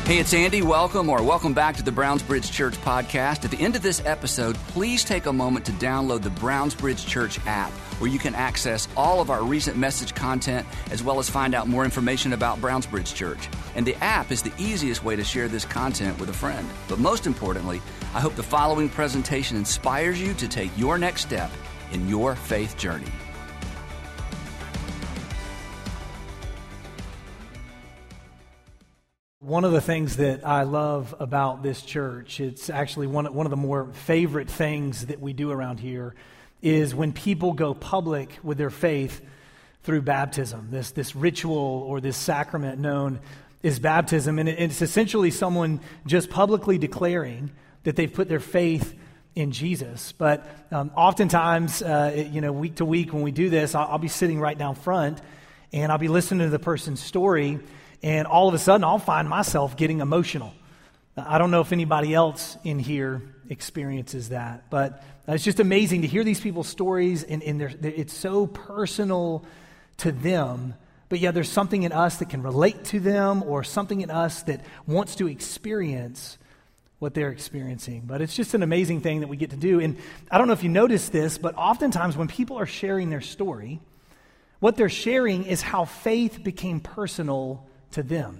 Hey, it's Andy. Welcome back to the Brownsbridge Church podcast. At the end of this episode, please take a moment to download the Brownsbridge Church app, where you can access all of our recent message content, as well as find out more information about Brownsbridge Church. And the app is the easiest way to share this content with a friend. But most importantly, I hope the following presentation inspires you to take your next step in your faith journey. One of the things that I love about this church, it's actually one of the more favorite things that we do around here, is when people go public with their faith through baptism, this ritual or this sacrament known as baptism. And it's essentially someone just publicly declaring that they've put their faith in Jesus. But oftentimes, week to week when we do this, I'll be sitting right down front and I'll be listening to the person's story. And all of a sudden, I'll find myself getting emotional. I don't know if anybody else in here experiences that, but it's just amazing to hear these people's stories, and it's so personal to them. But yeah, there's something in us that can relate to them, or something in us that wants to experience what they're experiencing. But it's just an amazing thing that we get to do. And I don't know if you noticed this, but oftentimes when people are sharing their story, what they're sharing is how faith became personal to them.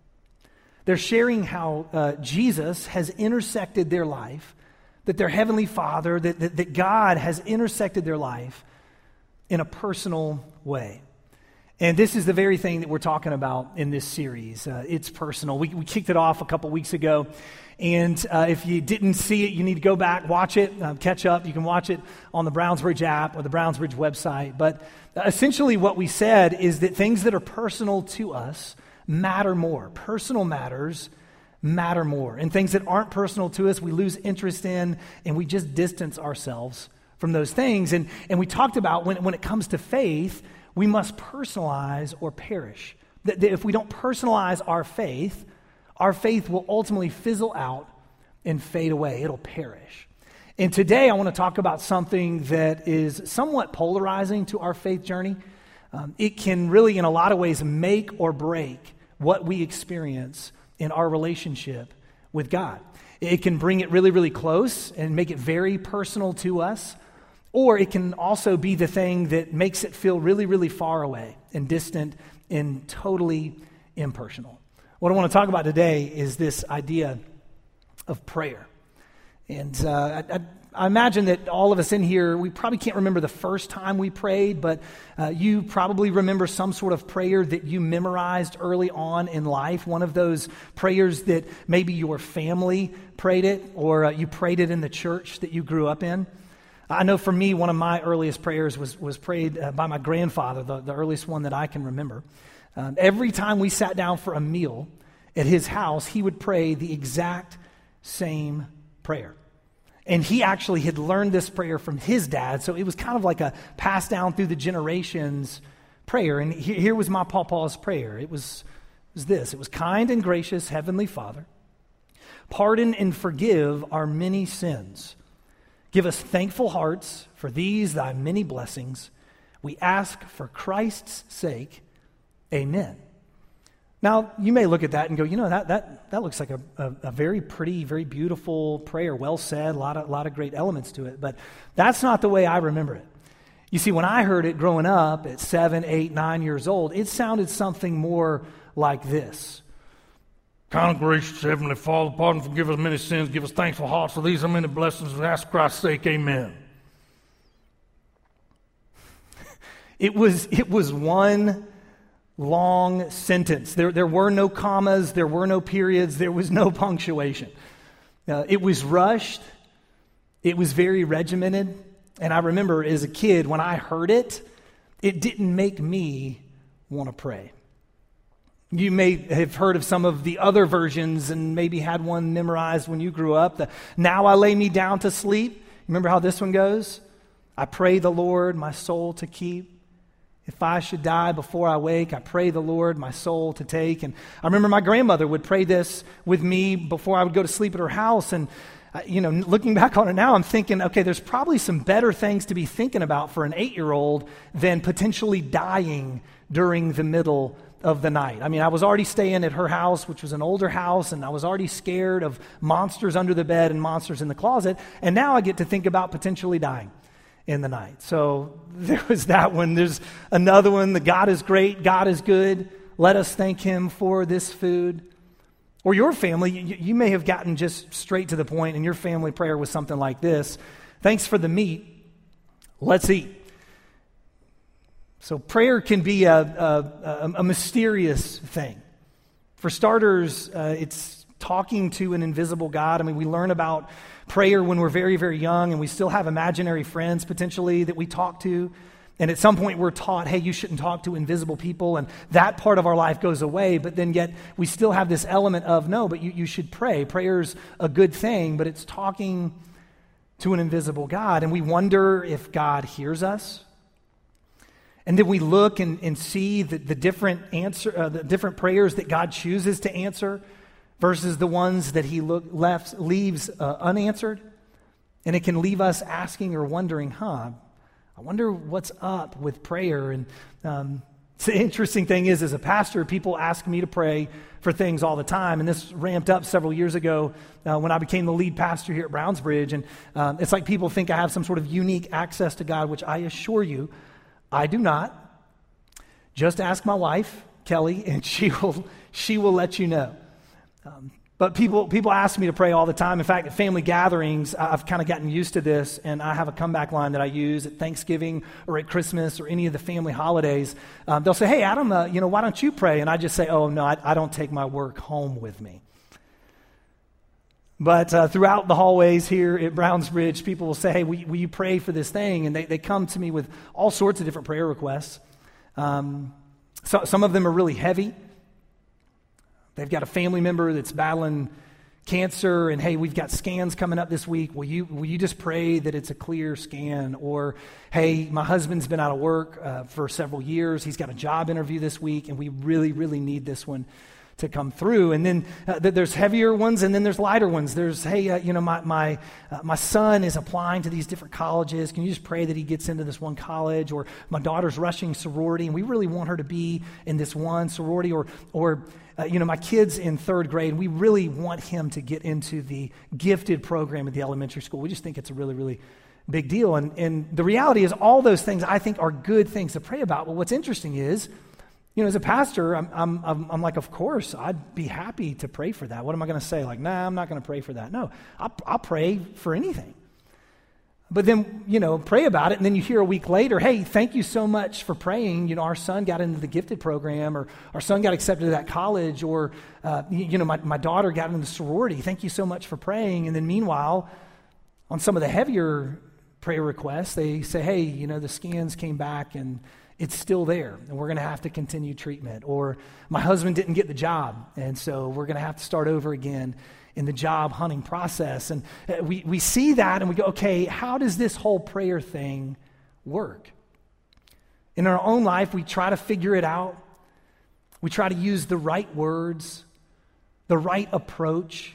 They're sharing how Jesus has intersected their life, that their Heavenly Father, that God has intersected their life in a personal way. And this is the very thing that we're talking about in this series. It's personal. We kicked it off a couple weeks ago, and if you didn't see it, you need to go back, watch it, catch up. You can watch it on the Brownsbridge app or the Brownsbridge website. But essentially what we said is that things that are personal to us matter more. Personal matters matter more. And things that aren't personal to us, we lose interest in, and we just distance ourselves from those things. And we talked about when it comes to faith, we must personalize or perish. That if we don't personalize our faith will ultimately fizzle out and fade away. It'll perish. And today I want to talk about something that is somewhat polarizing to our faith journey. It can really, in a lot of ways, make or break what we experience in our relationship with God. It can bring it really, really close and make it very personal to us, or it can also be the thing that makes it feel really, really far away and distant and totally impersonal. What I want to talk about today is this idea of prayer. And I imagine that all of us in here, we probably can't remember the first time we prayed, but you probably remember some sort of prayer that you memorized early on in life, one of those prayers that maybe your family prayed it, or you prayed it in the church that you grew up in. I know for me, one of my earliest prayers was prayed by my grandfather, the earliest one that I can remember. Every time we sat down for a meal at his house, he would pray the exact same prayer. And he actually had learned this prayer from his dad, so it was kind of like a passed down through the generations prayer. And here was my papa's prayer. It was this. It was, kind and gracious Heavenly Father, pardon and forgive our many sins. Give us thankful hearts for these thy many blessings. We ask for Christ's sake. Amen. Now, you may look at that and go, that looks like a very pretty, very beautiful prayer, well said, a lot of great elements to it, but that's not the way I remember it. You see, when I heard it growing up at 7, 8, 9 years old, it sounded something more like this. Kind and gracious Heavenly Father, pardon, forgive us many sins, give us thankful hearts for these are many blessings, we ask Christ's sake, amen. It was one long sentence. There were no commas, there were no periods, there was no punctuation. It was rushed, it was very regimented, and I remember as a kid when I heard it, it didn't make me want to pray. You may have heard of some of the other versions and maybe had one memorized when you grew up. Now I lay me down to sleep. Remember how this one goes? I pray the Lord my soul to keep. If I should die before I wake, I pray the Lord my soul to take. And I remember my grandmother would pray this with me before I would go to sleep at her house. And, looking back on it now, I'm thinking, okay, there's probably some better things to be thinking about for an 8-year-old than potentially dying during the middle of the night. I mean, I was already staying at her house, which was an older house, and I was already scared of monsters under the bed and monsters in the closet, and now I get to think about potentially dying in the night. So there was that one. There's another one, the God is great, God is good, let us thank him for this food. Or your family, you may have gotten just straight to the point, and your family prayer was something like this: thanks for the meat, let's eat. So prayer can be a mysterious thing. For starters, it's talking to an invisible God. I mean, we learn about prayer when we're very, very young, and we still have imaginary friends potentially that we talk to. And at some point we're taught, hey, you shouldn't talk to invisible people, and that part of our life goes away. But then yet we still have this element of, no, but you should pray. Prayer's a good thing, but it's talking to an invisible God. And we wonder if God hears us. And then we look and see the different prayers that God chooses to answer versus the ones that he leaves unanswered. And it can leave us asking or wondering, I wonder what's up with prayer. And the interesting thing is, as a pastor, people ask me to pray for things all the time. And this ramped up several years ago when I became the lead pastor here at Brownsbridge. And it's like people think I have some sort of unique access to God, which I assure you, I do not. Just ask my wife, Kelly, and she will let you know. But people ask me to pray all the time. In fact, at family gatherings, I've kind of gotten used to this, and I have a comeback line that I use at Thanksgiving or at Christmas or any of the family holidays. They'll say, hey, Adam, why don't you pray? And I just say, oh, no, I don't take my work home with me. But throughout the hallways here at Brownsbridge, people will say, hey, will you pray for this thing? And they come to me with all sorts of different prayer requests. So some of them are really heavy. They've got a family member that's battling cancer, and hey, we've got scans coming up this week. Will you just pray that it's a clear scan? Or, hey, my husband's been out of work for several years. He's got a job interview this week, and we really, really need this one to come through. And then there's heavier ones, and then there's lighter ones. There's, hey, my son is applying to these different colleges. Can you just pray that he gets into this one college? Or my daughter's rushing sorority, and we really want her to be in this one sorority. Or my kid's in third grade, and we really want him to get into the gifted program at the elementary school. We just think it's a really, really big deal. And the reality is, all those things I think are good things to pray about. But what's interesting is, as a pastor, I'm like, of course, I'd be happy to pray for that. What am I going to say? Like, nah, I'm not going to pray for that. No, I'll pray for anything. But then, pray about it, and then you hear a week later, hey, thank you so much for praying. Our son got into the gifted program, or our son got accepted to that college, or, my daughter got into the sorority. Thank you so much for praying. And then meanwhile, on some of the heavier prayer requests, they say, hey, the scans came back, and it's still there, and we're going to have to continue treatment. Or my husband didn't get the job, and so we're going to have to start over again in the job hunting process. And we see that, and we go, okay, how does this whole prayer thing work? In our own life, we try to figure it out. We try to use the right words, the right approach,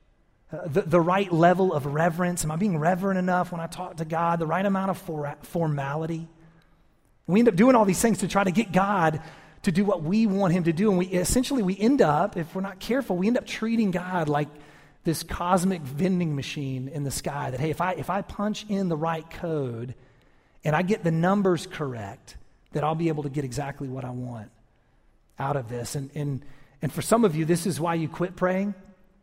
the right level of reverence. Am I being reverent enough when I talk to God? The right amount of formality. We end up doing all these things to try to get God to do what we want him to do. And we end up, if we're not careful, we end up treating God like this cosmic vending machine in the sky that, hey, if I punch in the right code and I get the numbers correct, that I'll be able to get exactly what I want out of this. And for some of you, this is why you quit praying.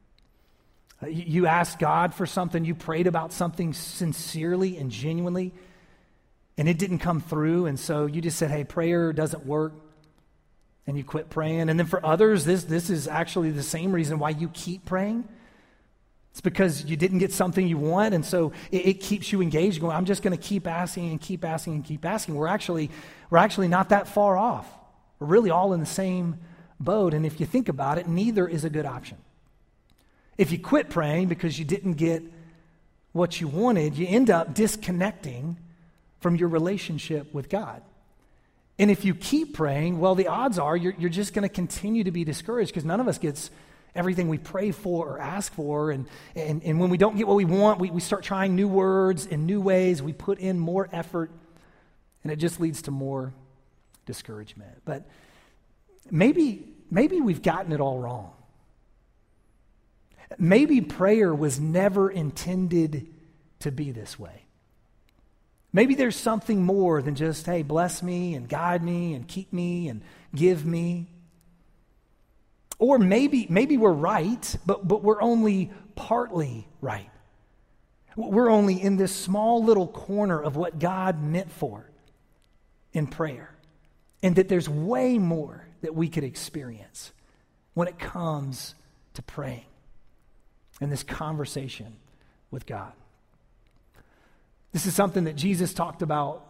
You asked God for something, you prayed about something sincerely and genuinely, and it didn't come through, and so you just said, hey, prayer doesn't work, and you quit praying. And then for others, this is actually the same reason why you keep praying. It's because you didn't get something you want, and so it keeps you engaged, going, I'm just going to keep asking and keep asking and keep asking. We're actually not that far off. We're really all in the same boat, and if you think about it, neither is a good option. If you quit praying because you didn't get what you wanted, you end up disconnecting from your relationship with God. And if you keep praying, well, the odds are you're just going to continue to be discouraged, because none of us gets everything we pray for or ask for. And when we don't get what we want, we start trying new words and new ways. We put in more effort, and it just leads to more discouragement. But maybe we've gotten it all wrong. Maybe prayer was never intended to be this way. Maybe there's something more than just, hey, bless me and guide me and keep me and give me. Or maybe we're right, but we're only partly right. We're only in this small little corner of what God meant for in prayer. And that there's way more that we could experience when it comes to praying and this conversation with God. This is something that Jesus talked about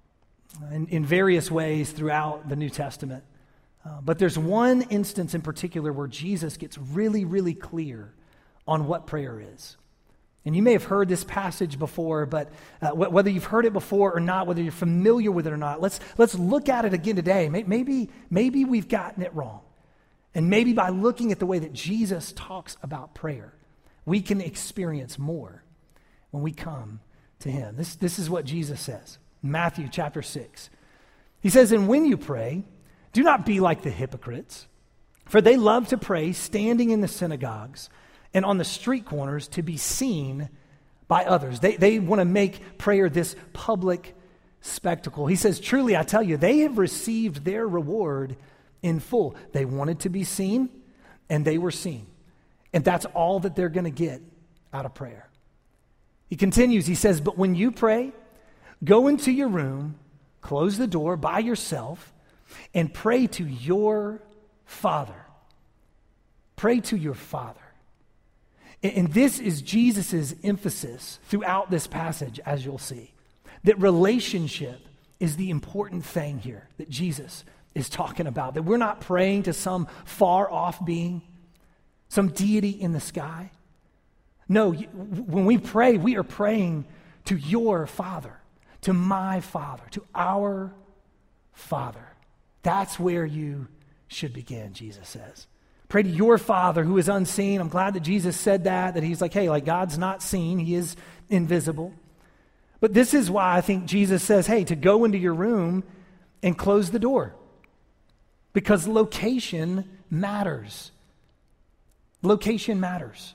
in various ways throughout the New Testament. But there's one instance in particular where Jesus gets really, really clear on what prayer is. And you may have heard this passage before, but whether you've heard it before or not, whether you're familiar with it or not, let's look at it again today. Maybe we've gotten it wrong. And maybe by looking at the way that Jesus talks about prayer, we can experience more when we come to him. This is what Jesus says. Matthew chapter 6. He says, "And when you pray, do not be like the hypocrites, for they love to pray standing in the synagogues and on the street corners to be seen by others." They want to make prayer this public spectacle. He says, "Truly, I tell you, they have received their reward in full." They wanted to be seen, and they were seen. And that's all that they're going to get out of prayer. He continues, he says, "But when you pray, go into your room, close the door by yourself, and pray to your Father." Pray to your Father. And this is Jesus' emphasis throughout this passage, as you'll see. That relationship is the important thing here that Jesus is talking about. That we're not praying to some far-off being, some deity in the sky. No, when we pray, we are praying to your Father, to my Father, to our Father. That's where you should begin, Jesus says. Pray to your Father who is unseen. I'm glad that Jesus said that he's like, hey, like God's not seen. He is invisible. But this is why I think Jesus says, hey, to go into your room and close the door. Because location matters. Location matters.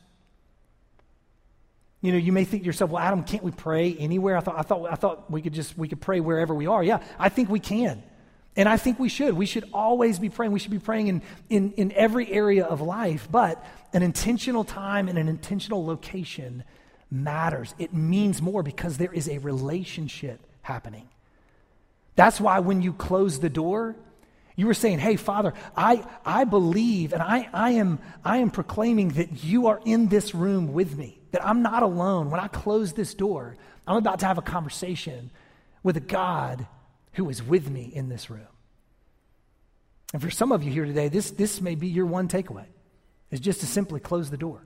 You know, you may think to yourself, well, Adam, can't we pray anywhere? I thought we could pray wherever we are. Yeah, I think we can. And I think we should. We should always be praying. We should be praying in every area of life. But an intentional time and an intentional location matters. It means more because there is a relationship happening. That's why when you close the door, you were saying, hey, Father, I believe and I am proclaiming that you are in this room with me, that I'm not alone. When I close this door, I'm about to have a conversation with a God who is with me in this room. And for some of you here today, this may be your one takeaway, is just to simply close the door.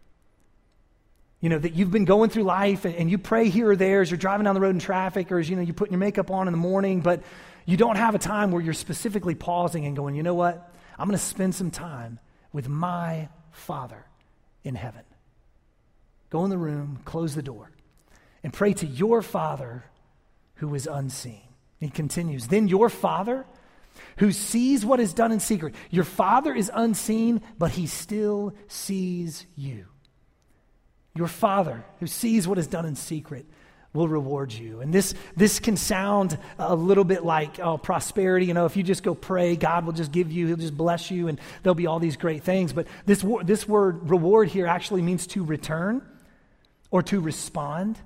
You know, that you've been going through life and you pray here or there as you're driving down the road in traffic, or as you're putting your makeup on in the morning, but you don't have a time where you're specifically pausing and going, you know what? I'm going to spend some time with my Father in heaven. Go in the room, close the door, and pray to your Father who is unseen. He continues, then your Father who sees what is done in secret. Your Father is unseen, but he still sees you. Your Father who sees what is done in secret will reward you. And this can sound a little bit like prosperity. You know, if you just go pray, God will just give you, he'll just bless you, and there'll be all these great things. But this word reward here actually means to return or to respond.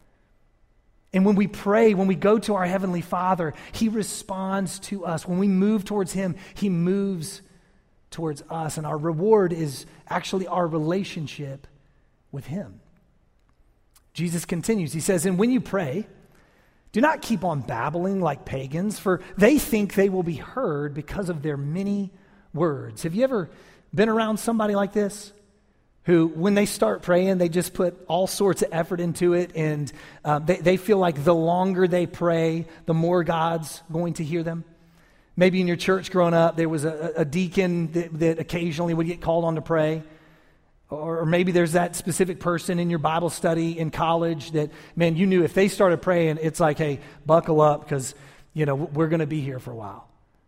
And when we pray, when we go to our Heavenly Father, he responds to us. When we move towards him, he moves towards us. And our reward is actually our relationship with him. Jesus continues. He says, and when you pray, do not keep on babbling like pagans, for they think they will be heard because of their many words. Have you ever been around somebody like this? Who, when they start praying, they just put all sorts of effort into it, and they feel like the longer they pray, the more God's going to hear them. Maybe in your church growing up, there was a deacon that occasionally would get called on to pray. Or maybe there's that specific person in your Bible study in college that, man, you knew if they started praying, it's like, hey, buckle up because, we're going to be here for a while.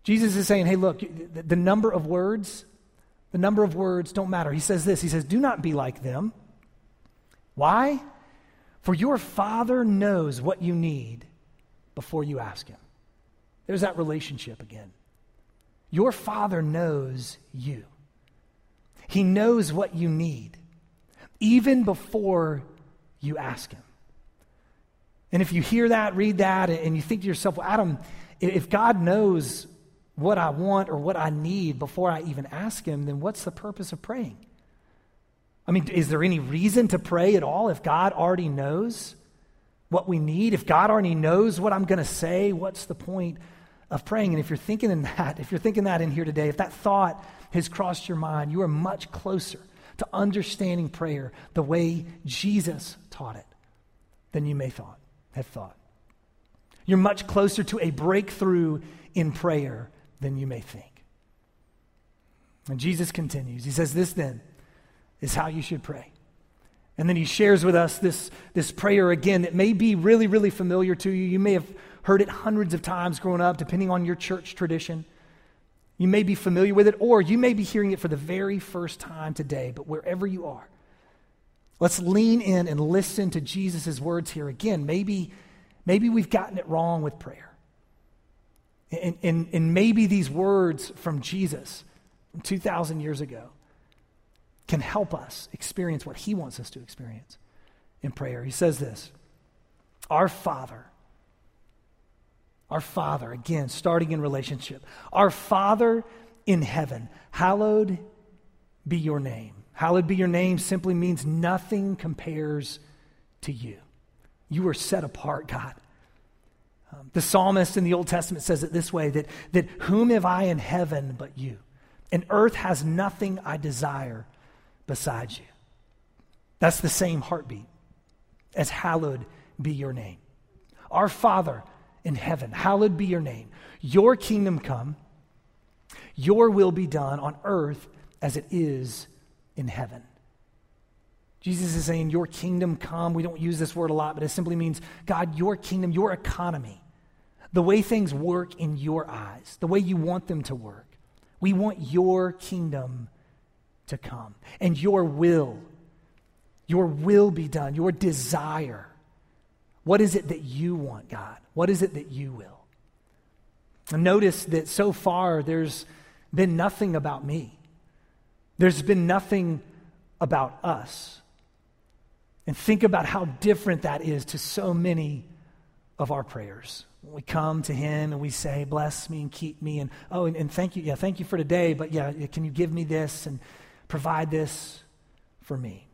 Jesus is saying, hey, look, the number of words don't matter. He says this, he says, do not be like them. Why? For your Father knows what you need before you ask him. There's that relationship again. Your Father knows you. He knows what you need, even before you ask him. And if you hear that, read that, and you think to yourself, well, Adam, if God knows what I want or what I need before I even ask him, then what's the purpose of praying? I mean, is there any reason to pray at all if God already knows what we need? If God already knows what I'm going to say, what's the point of praying? And if you're thinking that in here today, if that thought has crossed your mind, you are much closer to understanding prayer the way Jesus taught it than you may have thought. You're much closer to a breakthrough in prayer than you may think. And Jesus continues. He says, this then is how you should pray. And then he shares with us this prayer again that may be really, really familiar to you. You may have heard it hundreds of times growing up, depending on your church tradition. You may be familiar with it, or you may be hearing it for the very first time today. But wherever you are, let's lean in and listen to Jesus' words here again. Maybe we've gotten it wrong with prayer. And maybe these words from Jesus from 2,000 years ago can help us experience what he wants us to experience in prayer. He says this, Our Father, again, starting in relationship. Our Father in heaven, hallowed be your name. Hallowed be your name simply means nothing compares to you. You are set apart, God. The psalmist in the Old Testament says it this way, that whom have I in heaven but you? And earth has nothing I desire besides you. That's the same heartbeat as hallowed be your name. Our Father in heaven, hallowed be your name. Your kingdom come, your will be done on earth as it is in heaven. Jesus is saying, your kingdom come. We don't use this word a lot, but it simply means, God, your kingdom, your economy, the way things work in your eyes, the way you want them to work. We want your kingdom to come, and your will be done, your desire. What is it that you want, God? What is it that you will? And notice that so far there's been nothing about me. There's been nothing about us. And think about how different that is to so many of our prayers. When we come to him and we say, bless me and keep me, and thank you. Yeah, thank you for today, but yeah, can you give me this and provide this for me?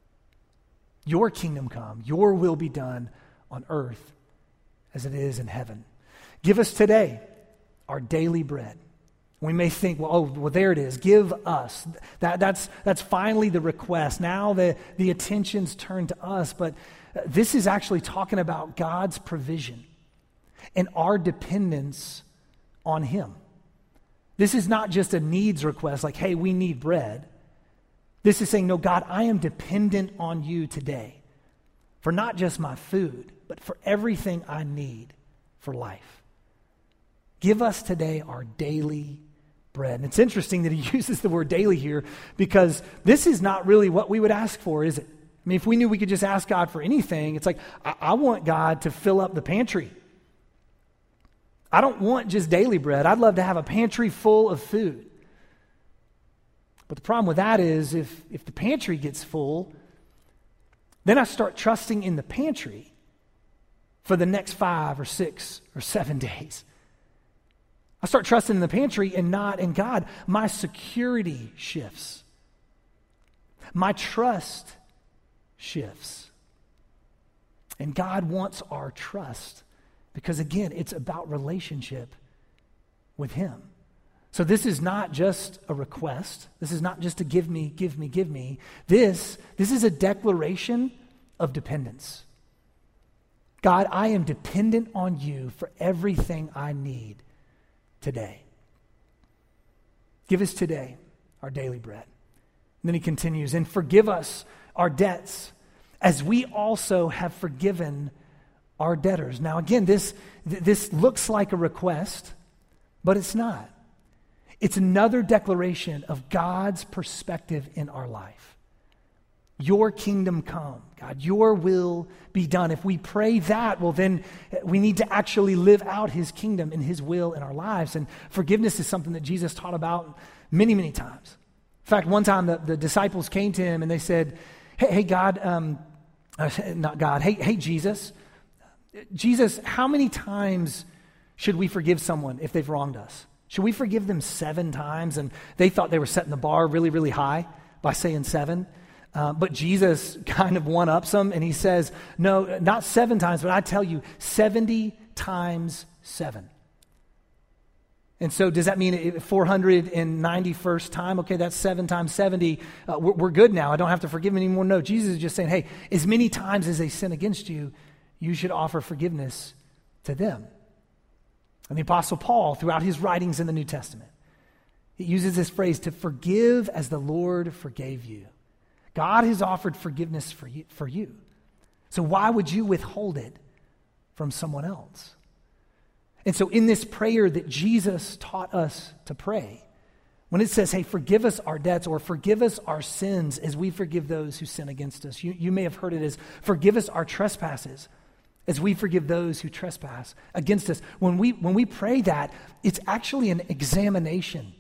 Your kingdom come, your will be done on earth as it is in heaven. Give us today our daily bread. We may think, well, there it is. Give us. That's finally the request. Now the attention's turned to us, but this is actually talking about God's provision and our dependence on him. This is not just a needs request like, hey, we need bread. This is saying, no, God, I am dependent on you today for not just my food, but for everything I need for life. Give us today our daily bread. And it's interesting that he uses the word daily here because this is not really what we would ask for, is it? I mean, if we knew we could just ask God for anything, it's like, I want God to fill up the pantry. I don't want just daily bread. I'd love to have a pantry full of food. But the problem with that is if the pantry gets full, then I start trusting in the pantry for the next 5 or 6 or 7 days. I start trusting in the pantry and not in God. My security shifts. My trust shifts. And God wants our trust because, again, it's about relationship with him. So this is not just a request. This is not just a give me, give me, give me. This is a declaration of dependence. God, I am dependent on you for everything I need today. Give us today our daily bread. And then he continues, and forgive us our debts as we also have forgiven our debtors. Now again, this looks like a request, But it's not. It's another declaration of God's perspective in our life. Your kingdom come, God, your will be done. If we pray that, well, then we need to actually live out his kingdom and his will in our lives. And forgiveness is something that Jesus taught about many, many times. In fact, one time the disciples came to him and they said, hey God, not God, hey Jesus, how many times should we forgive someone if they've wronged us? Should we forgive them 7 times? And they thought they were setting the bar really, really high by saying 7. But Jesus kind of one-ups them, and he says, no, not 7 times, but I tell you, 70 times 7. And so does that mean 491st time? Okay, that's 7 times 70. We're good now. I don't have to forgive them anymore. No, Jesus is just saying, hey, as many times as they sin against you, you should offer forgiveness to them. And the Apostle Paul, throughout his writings in the New Testament, he uses this phrase, to forgive as the Lord forgave you. God has offered forgiveness for you. So why would you withhold it from someone else? And so in this prayer that Jesus taught us to pray, when it says, hey, forgive us our debts or forgive us our sins as we forgive those who sin against us. You may have heard it as forgive us our trespasses as we forgive those who trespass against us. When we pray that, it's actually an examination.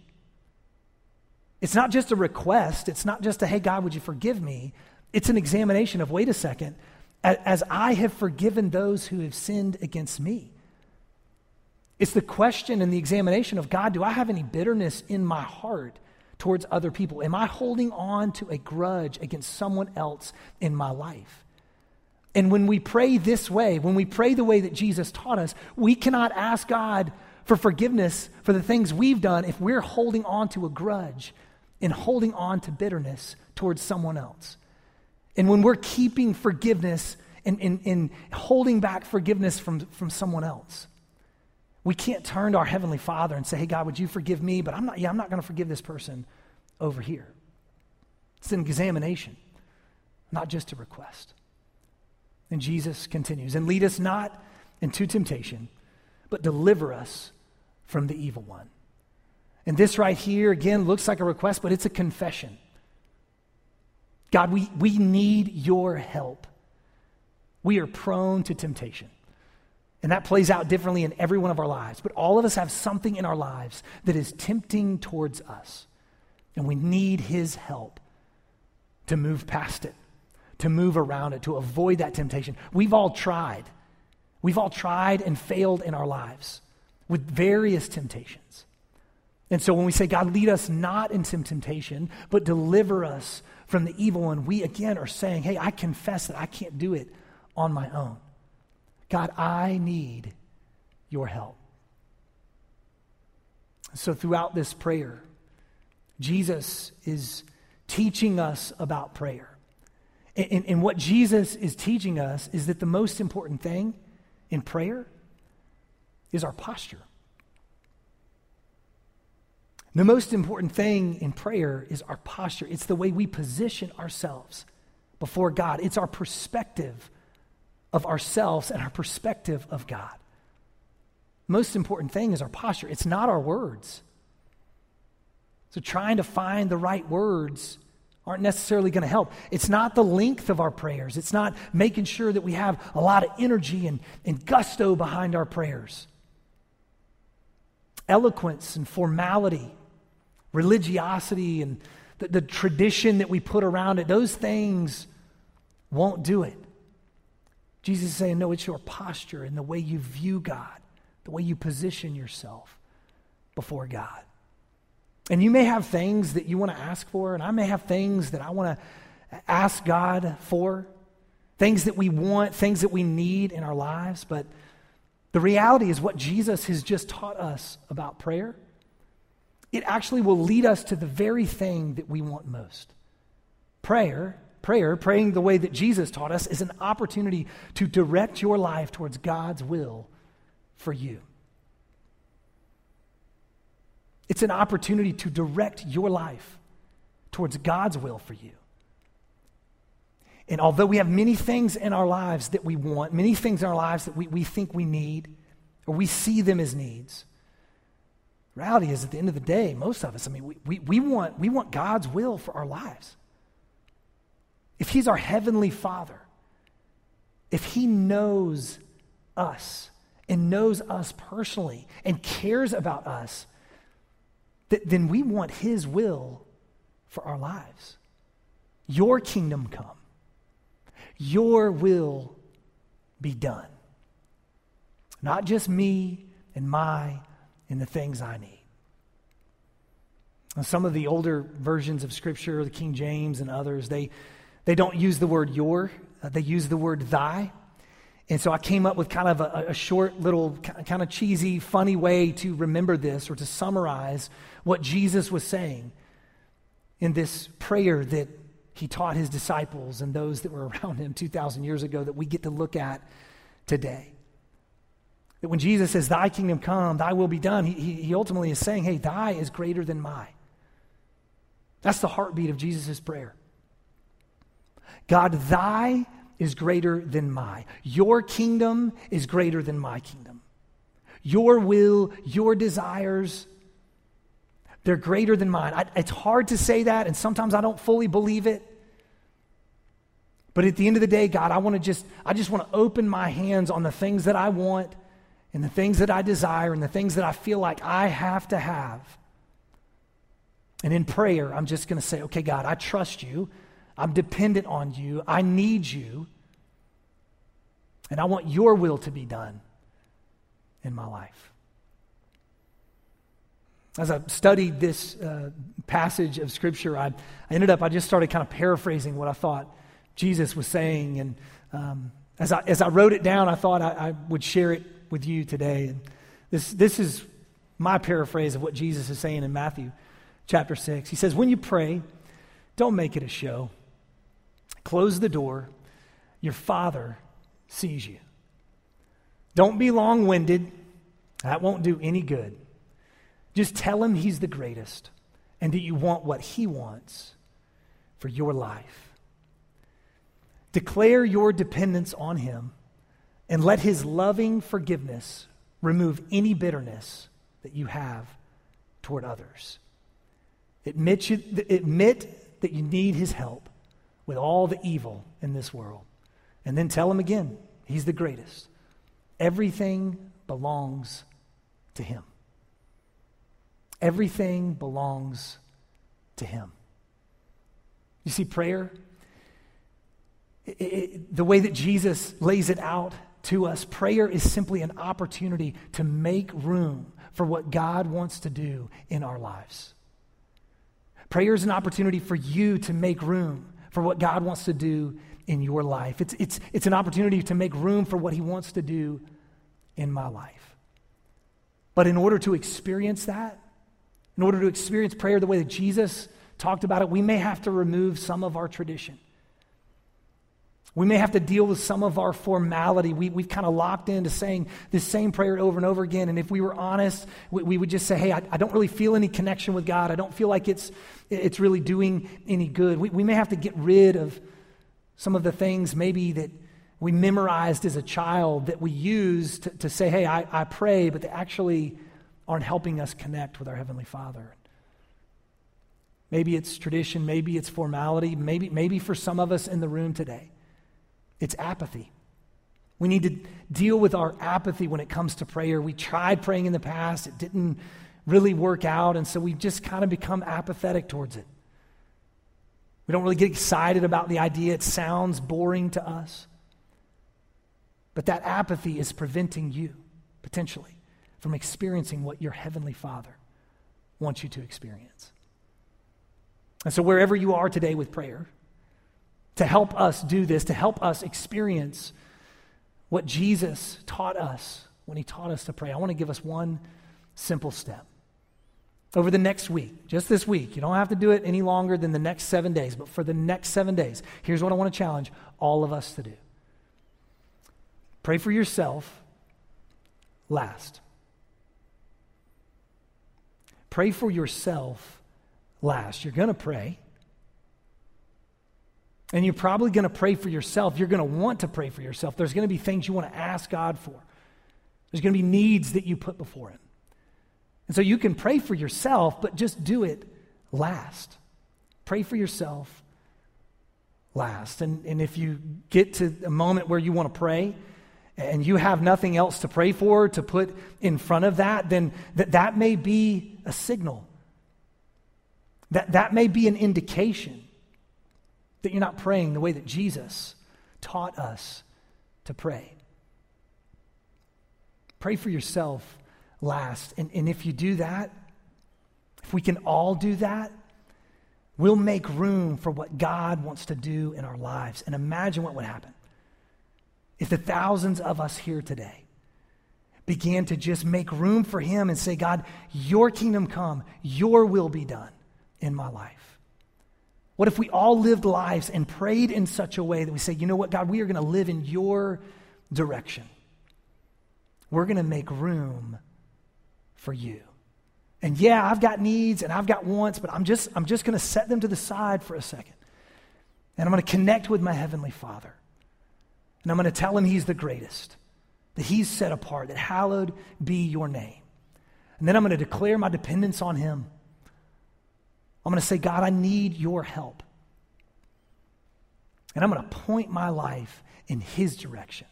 It's not just a request. It's not just a, hey, God, would you forgive me? It's an examination of, wait a second, as I have forgiven those who have sinned against me. It's the question and the examination of, God, do I have any bitterness in my heart towards other people? Am I holding on to a grudge against someone else in my life? And when we pray this way, when we pray the way that Jesus taught us, we cannot ask God for forgiveness for the things we've done if we're holding on to a grudge and holding on to bitterness towards someone else. And when we're keeping forgiveness and holding back forgiveness from someone else, we can't turn to our Heavenly Father and say, hey, God, would you forgive me? But I'm not going to forgive this person over here. It's an examination, not just a request. And Jesus continues, and lead us not into temptation, but deliver us from the evil one. And this right here, again, looks like a request, but it's a confession. God, we need your help. We are prone to temptation. And that plays out differently in every one of our lives. But all of us have something in our lives that is tempting towards us. And we need his help to move past it, to move around it, to avoid that temptation. We've all tried. We've all tried and failed in our lives with various temptations. And so when we say, God, lead us not into temptation, but deliver us from the evil one, we again are saying, hey, I confess that I can't do it on my own. God, I need your help. So throughout this prayer, Jesus is teaching us about prayer. And what Jesus is teaching us is that the most important thing in prayer is our posture. The most important thing in prayer is our posture. It's the way we position ourselves before God. It's our perspective of ourselves and our perspective of God. Most important thing is our posture. It's not our words. So trying to find the right words aren't necessarily going to help. It's not the length of our prayers. It's not making sure that we have a lot of energy and gusto behind our prayers. Eloquence and formality, religiosity and the tradition that we put around it, those things won't do it. Jesus is saying, no, it's your posture and the way you view God, the way you position yourself before God. And you may have things that you want to ask for, and I may have things that I want to ask God for, things that we want, things that we need in our lives, but the reality is what Jesus has just taught us about prayer, it actually will lead us to the very thing that we want most. Praying the way that Jesus taught us, is an opportunity to direct your life towards God's will for you. It's an opportunity to direct your life towards God's will for you. And although we have many things in our lives that we want, many things in our lives that we think we need, or we see them as needs, Reality is, at the end of the day, most of us, we want God's will for our lives. If he's our heavenly Father, if he knows us and knows us personally and cares about us, then we want his will for our lives. Your kingdom come. Your will be done. Not just me and the things I need. Now, some of the older versions of Scripture, the King James and others, they don't use the word your, they use the word thy. And so I came up with kind of a short little kind of cheesy, funny way to remember this or to summarize what Jesus was saying in this prayer that he taught his disciples and those that were around him 2,000 years ago that we get to look at today. That when Jesus says, thy kingdom come, thy will be done, he ultimately is saying, hey, thy is greater than my. That's the heartbeat of Jesus' prayer. God, thy is greater than my. Your kingdom is greater than my kingdom. Your will, your desires, they're greater than mine. It's hard to say that, and sometimes I don't fully believe it. But at the end of the day, God, I just want to open my hands on the things that I want and the things that I desire and the things that I feel like I have to have. And in prayer, I'm just going to say, okay, God, I trust you. I'm dependent on you. I need you. And I want your will to be done in my life. As I studied this passage of Scripture, I just started kind of paraphrasing what I thought Jesus was saying. And as I wrote it down, I thought I would share it with you today. And this is my paraphrase of what Jesus is saying in Matthew chapter 6. He says, when you pray, don't make it a show. Close the door. Your Father sees you. Don't be long-winded. That won't do any good. Just tell him he's the greatest and that you want what he wants for your life. Declare your dependence on him and let his loving forgiveness remove any bitterness that you have toward others. Admit that you need his help with all the evil in this world. And then tell him again, he's the greatest. Everything belongs to him. Everything belongs to him. You see, prayer, the way that Jesus lays it out to us, prayer is simply an opportunity to make room for what God wants to do in our lives. Prayer is an opportunity for you to make room for what God wants to do in your life. It's an opportunity to make room for what he wants to do in my life. But in order to experience that, in order to experience prayer the way that Jesus talked about it, we may have to remove some of our tradition. We may have to deal with some of our formality. We've kind of locked into saying this same prayer over and over again. And if we were honest, we would just say, hey, I don't really feel any connection with God. I don't feel like it's really doing any good. We may have to get rid of some of the things maybe that we memorized as a child that we use to say, hey, I pray, but they actually aren't helping us connect with our Heavenly Father. Maybe it's tradition, maybe it's formality, maybe for some of us in the room today, it's apathy. We need to deal with our apathy when it comes to prayer. We tried praying in the past, it didn't really work out, and so we just kind of become apathetic towards it. We don't really get excited about the idea. It sounds boring to us. But that apathy is preventing you, potentially, from experiencing what your Heavenly Father wants you to experience. And so wherever you are today with prayer, to help us do this, to help us experience what Jesus taught us when he taught us to pray, I want to give us one simple step. Over the next week, just this week, you don't have to do it any longer than the next 7 days, but for the next 7 days, here's what I want to challenge all of us to do. Pray for yourself last. Pray for yourself last. You're going to pray. And you're probably going to pray for yourself. You're going to want to pray for yourself. There's going to be things you want to ask God for. There's going to be needs that you put before him. And so you can pray for yourself, but just do it last. Pray for yourself last. And if you get to a moment where you want to pray and you have nothing else to pray for, to put in front of that, then that may be a signal. That may be an indication that you're not praying the way that Jesus taught us to pray. Pray for yourself last. And if you do that, if we can all do that, we'll make room for what God wants to do in our lives. And imagine what would happen if the thousands of us here today began to just make room for him and say, God, your kingdom come, your will be done in my life. What if we all lived lives and prayed in such a way that we say, you know what, God, we are going to live in your direction. We're going to make room for you. And yeah, I've got needs and I've got wants, but I'm just going to set them to the side for a second. And I'm going to connect with my Heavenly Father. And I'm going to tell him he's the greatest, that he's set apart, that hallowed be your name. And then I'm going to declare my dependence on him. I'm going to say, God, I need your help. And I'm going to point my life in his direction.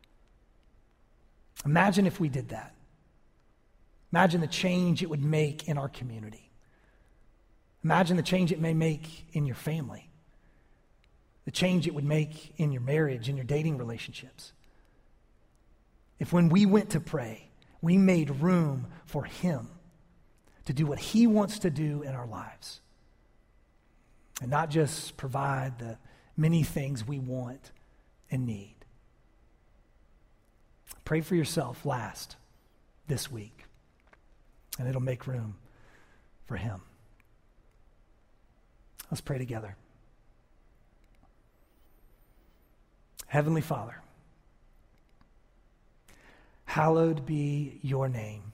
Imagine if we did that. Imagine the change it would make in our community. Imagine the change it may make in your family. The change it would make in your marriage, in your dating relationships. If when we went to pray, we made room for him to do what he wants to do in our lives. And not just provide the many things we want and need. Pray for yourself last this week. And it'll make room for him. Let's pray together. Heavenly Father, hallowed be your name.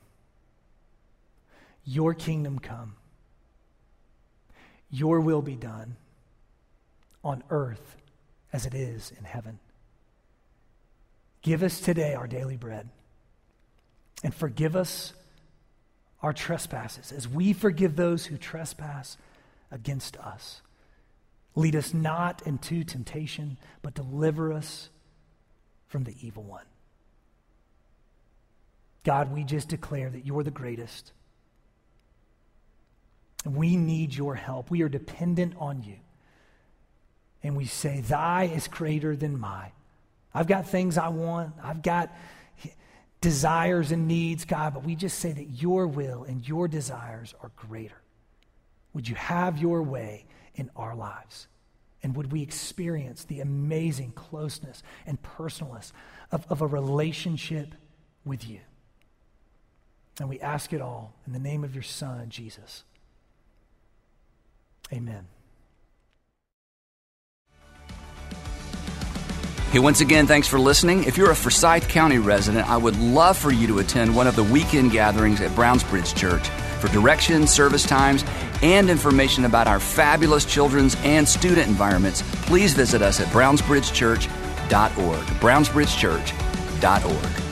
Your kingdom come. Your will be done on earth as it is in heaven. Give us today our daily bread and forgive us our trespasses as we forgive those who trespass against us. Lead us not into temptation, but deliver us from the evil one. God, we just declare that you're the greatest. And we need your help. We are dependent on you. And we say, thy is greater than mine. I've got things I want. I've got desires and needs, God, but we just say that your will and your desires are greater. Would you have your way in our lives? And would we experience the amazing closeness and personalness of a relationship with you? And we ask it all in the name of your Son, Jesus. Amen. Hey, once again, thanks for listening. If you're a Forsyth County resident, I would love for you to attend one of the weekend gatherings at Brownsbridge Church. For directions, service times, and information about our fabulous children's and student environments, please visit us at brownsbridgechurch.org. brownsbridgechurch.org.